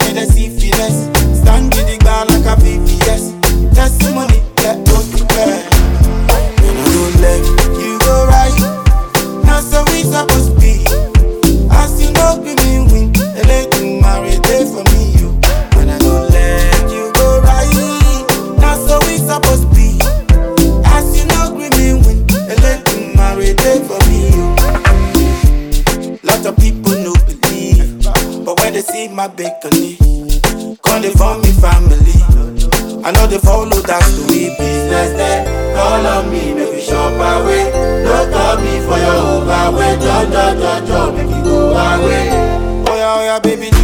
me the see feelings. Stand in the bar like a VVS. Testimony, let go to bed. When I go left, you go right. Now so we supposed to be. As you know, we mean win. They let you marry day for me, you. When I go left, you go right. Now so we supposed to be. As you know, we mean win. They let you marry day for me, you. Lot of people no believe, but when they see my bakery, come they form me family. I know they follow that story. Business there, call on me, make you shop away. Don't call me for your overweight. Don't, make you go away. Oh yeah, baby.